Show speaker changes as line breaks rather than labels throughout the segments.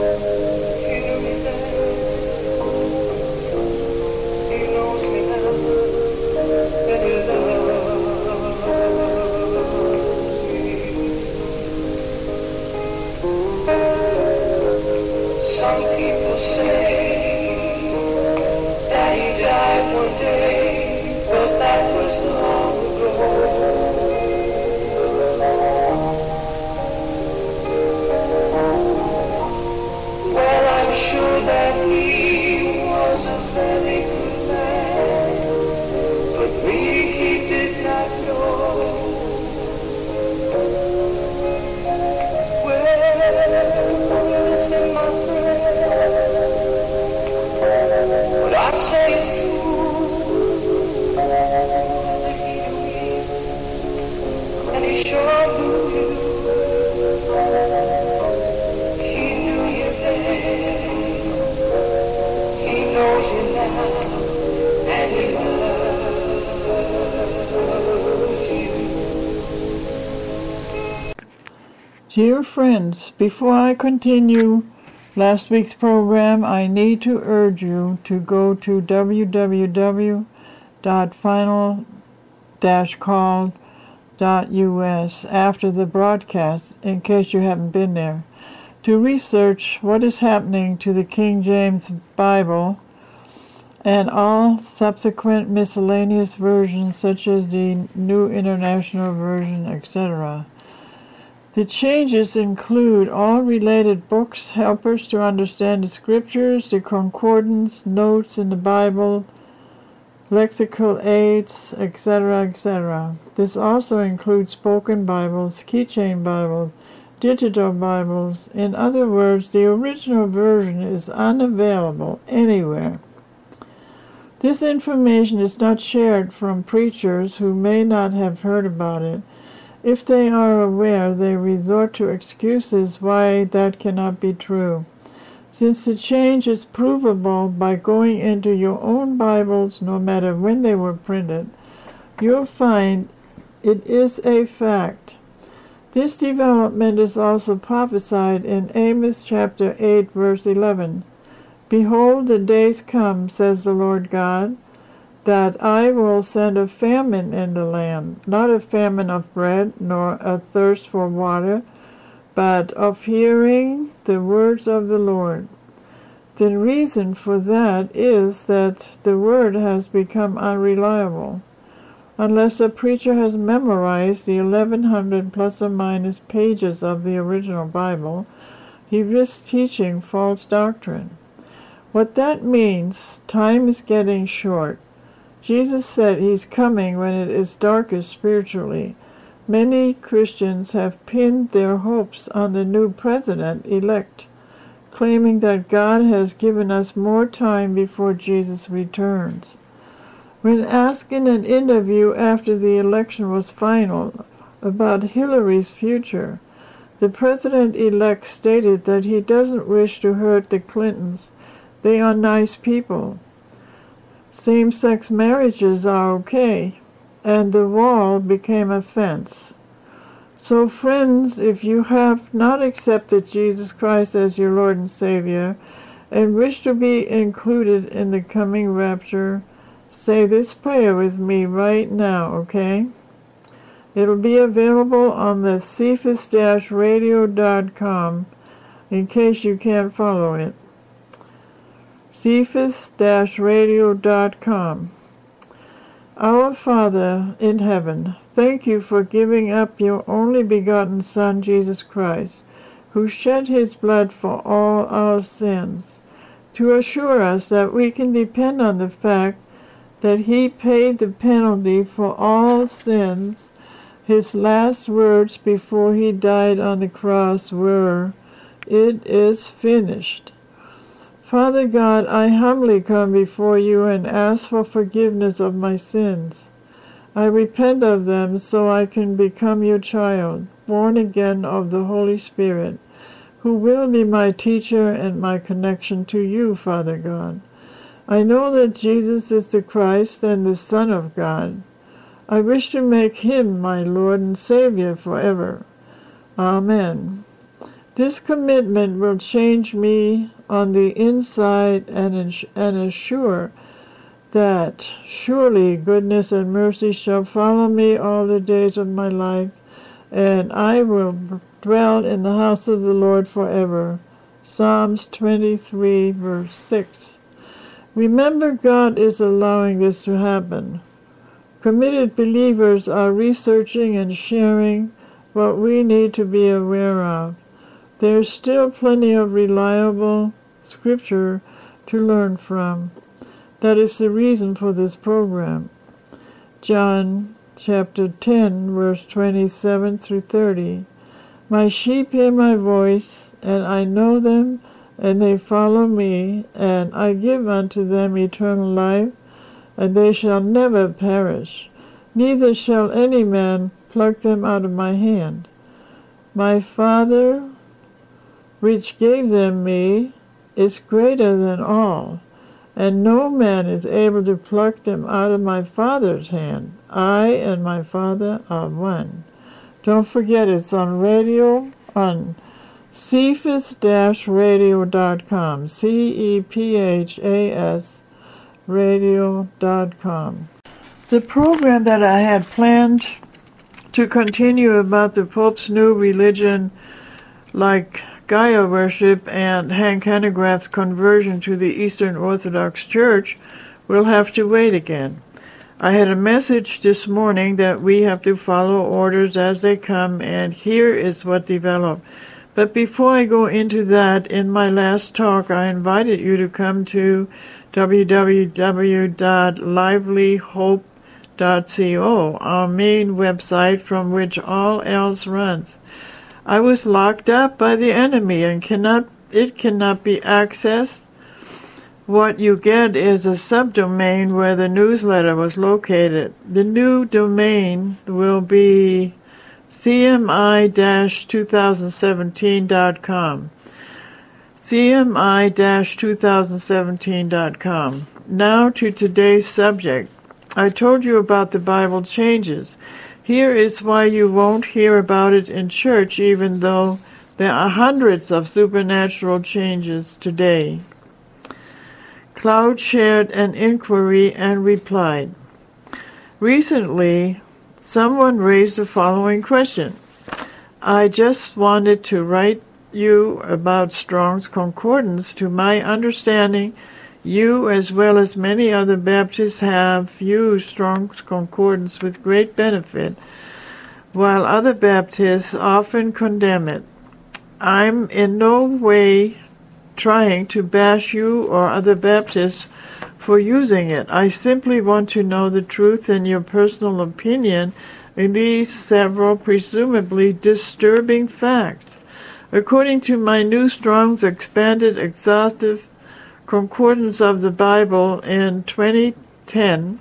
Dear friends, before I continue last week's program, I need to urge you to go to www.final-call.us after the broadcast, in case you haven't been there, to research what is happening to the King James Bible and all subsequent miscellaneous versions such as the New International Version, etc. The changes include all related books, helpers to understand the scriptures, the concordance, notes in the Bible, lexical aids, etc., etc. This also includes spoken Bibles, keychain Bibles, digital Bibles. In other words, the original version is unavailable anywhere. This information is not shared from preachers who may not have heard about it. If they are aware, they resort to excuses why that cannot be true. Since the change is provable by going into your own Bibles, no matter when they were printed, you'll find it is a fact. This development is also prophesied in Amos chapter 8, verse 11. Behold, the days come, says the Lord God, that I will send a famine in the land, not a famine of bread, nor a thirst for water, but of hearing the words of the Lord. The reason for that is that the word has become unreliable. Unless a preacher has memorized the 1100 plus or minus pages of the original Bible, he risks teaching false doctrine. What that means, time is getting short. Jesus said he's coming when it is darkest spiritually. Many Christians have pinned their hopes on the new president-elect, claiming that God has given us more time before Jesus returns. When asked in an interview after the election was final about Hillary's future, the president-elect stated that he doesn't wish to hurt the Clintons. They are nice people. Same-sex marriages are okay, and the wall became a fence. So friends, if you have not accepted Jesus Christ as your Lord and Savior, and wish to be included in the coming rapture, say this prayer with me right now, okay? It'll be available on the cephas-radio.com in case you can't follow it. cephas-radio.com. Our Father in heaven, thank you for giving up your only begotten Son, Jesus Christ, who shed his blood for all our sins, to assure us that we can depend on the fact that he paid the penalty for all sins. His last words before he died on the cross were, "It is finished." Father God, I humbly come before you and ask for forgiveness of my sins. I repent of them so I can become your child, born again of the Holy Spirit, who will be my teacher and my connection to you, Father God. I know that Jesus is the Christ and the Son of God. I wish to make him my Lord and Savior forever. Amen. This commitment will change me on the inside and assure that surely goodness and mercy shall follow me all the days of my life, and I will dwell in the house of the Lord forever. Psalms 23, verse 6. Remember, God is allowing this to happen. Committed believers are researching and sharing what we need to be aware of. There's still plenty of reliable scripture to learn from. That is the reason for this program. John chapter 10, verse 27 through 30. My sheep hear my voice, and I know them, and they follow me, and I give unto them eternal life, and they shall never perish, neither shall any man pluck them out of my hand. My Father, which gave them me, is greater than all, and no man is able to pluck them out of my Father's hand. I and my Father are one. Don't forget, it's on radio, on cephas-radio.com, CEPHAS radio.com. The program that I had planned to continue about the Pope's new religion, like Gaia worship and Hank Hanegraaff's conversion to the Eastern Orthodox Church, will have to wait again. I had a message this morning that we have to follow orders as they come, and here is what developed. But before I go into that, in my last talk, I invited you to come to www.livelyhope.co, our main website from which all else runs. I was locked up by the enemy and it cannot be accessed. What you get is a subdomain where the newsletter was located. The new domain will be cmi-2017.com. cmi-2017.com. Now to today's subject. I told you about the Bible changes. Here is why you won't hear about it in church, even though there are hundreds of supernatural changes today. Cloud shared an inquiry and replied. Recently, someone raised the following question. I just wanted to write you about Strong's Concordance. To my understanding, you, as well as many other Baptists, have used Strong's Concordance with great benefit, while other Baptists often condemn it. I'm in no way trying to bash you or other Baptists for using it. I simply want to know the truth and your personal opinion in these several presumably disturbing facts. According to my new Strong's Expanded Exhaustive Concordance of the Bible in 2010,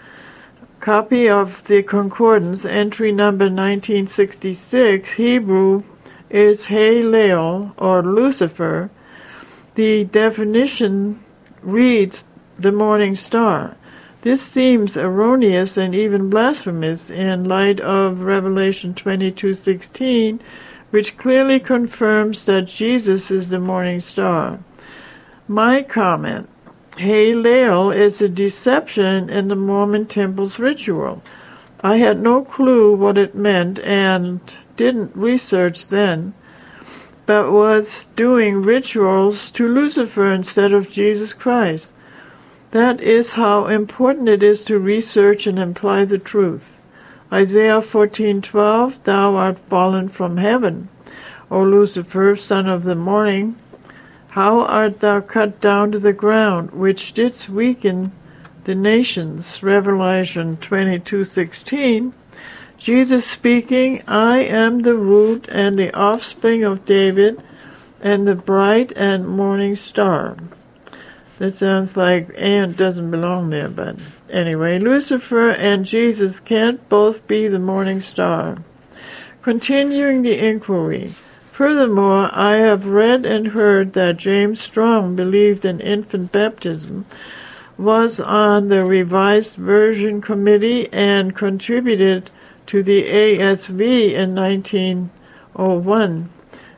copy of the Concordance, entry number 1966, Hebrew is Halel, or Lucifer. The definition reads, the morning star. This seems erroneous and even blasphemous in light of Revelation 22:16, which clearly confirms that Jesus is the morning star. My comment, Halel is a deception in the Mormon temple's ritual. I had no clue what it meant and didn't research then, but was doing rituals to Lucifer instead of Jesus Christ. That is how important it is to research and apply the truth. Isaiah 14:12, Thou art fallen from heaven, O Lucifer, son of the morning. How art thou cut down to the ground, which didst weaken the nations? Revelation 22:16. Jesus speaking, I am the root and the offspring of David, and the bright and morning star. That sounds like and doesn't belong there, but anyway, Lucifer and Jesus can't both be the morning star. Continuing the inquiry. Furthermore, I have read and heard that James Strong believed in infant baptism, was on the Revised Version Committee, and contributed to the ASV in 1901.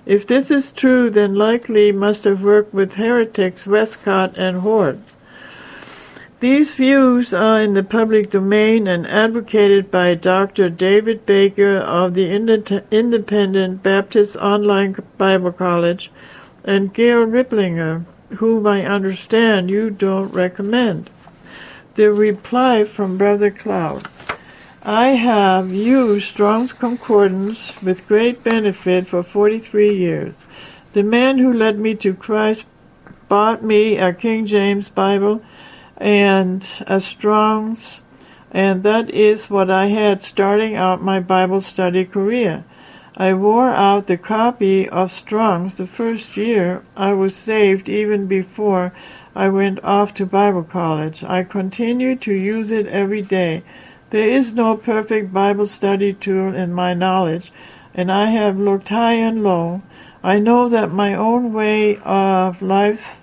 If this is true, then likely must have worked with heretics Westcott and Hort. These views are in the public domain and advocated by Dr. David Baker of the Independent Baptist Online Bible College and Gail Riplinger, whom I understand you don't recommend. The reply from Brother Cloud. I have used Strong's Concordance with great benefit for 43 years. The man who led me to Christ bought me a King James Bible and a Strong's, and that is what I had starting out my Bible study career. I wore out the copy of Strong's the first year I was saved, even before I went off to Bible college. I continue to use it every day. There is no perfect Bible study tool in my knowledge, and I have looked high and low. I know that my own way of life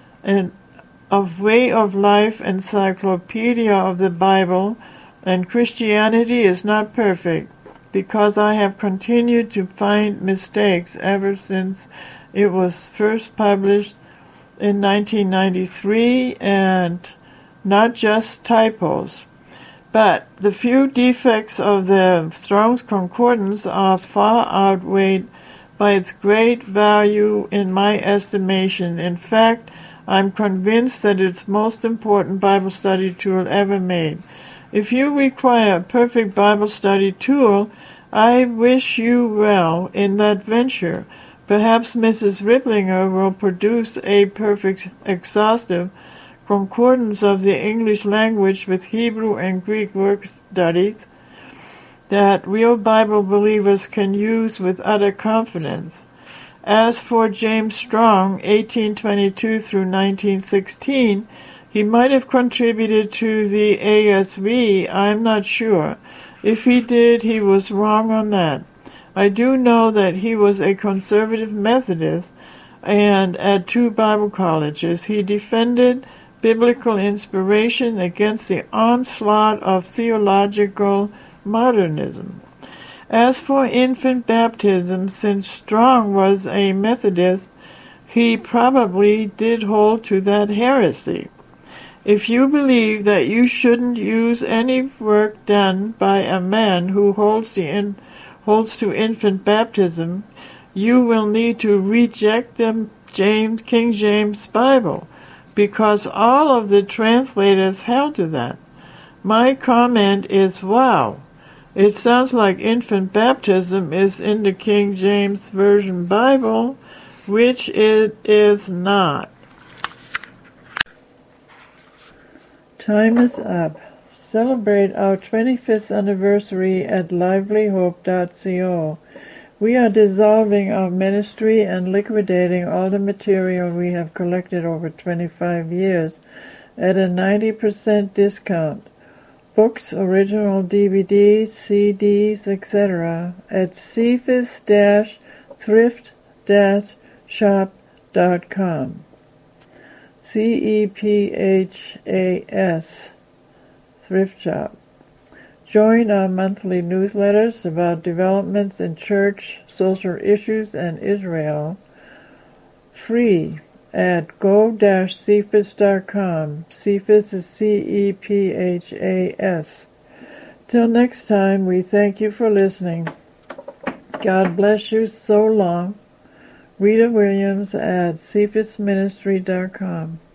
encyclopedia of the Bible and Christianity is not perfect, because I have continued to find mistakes ever since it was first published in 1993, and not just typos. But the few defects of the Strong's Concordance are far outweighed by its great value in my estimation. In fact, I'm convinced that it's the most important Bible study tool ever made. If you require a perfect Bible study tool, I wish you well in that venture. Perhaps Mrs. Riplinger will produce a perfect, exhaustive concordance of the English language with Hebrew and Greek work studies that real Bible believers can use with utter confidence. As for James Strong, 1822 through 1916, he might have contributed to the ASV, I'm not sure. If he did, he was wrong on that. I do know that he was a conservative Methodist, and at 2 Bible colleges he defended biblical inspiration against the onslaught of theological modernism. As for infant baptism, since Strong was a Methodist, he probably did hold to that heresy. If you believe that you shouldn't use any work done by a man who holds to infant baptism, you will need to reject the King James Bible, because all of the translators held to that. My comment is, wow, it sounds like infant baptism is in the King James Version Bible, which it is not. Time is up. Celebrate our 25th anniversary at livelyhope.co. We are dissolving our ministry and liquidating all the material we have collected over 25 years at a 90% discount. Books, original DVDs, CDs, etc. at cephas-thrift-shop.com. CEPHAS, Thrift Shop. Join our monthly newsletters about developments in church, social issues, and Israel free at go-cephas.com. Cephas is CEPHAS. Till next time, we thank you for listening. God bless you so long. Rita Williams at cephasministry.com.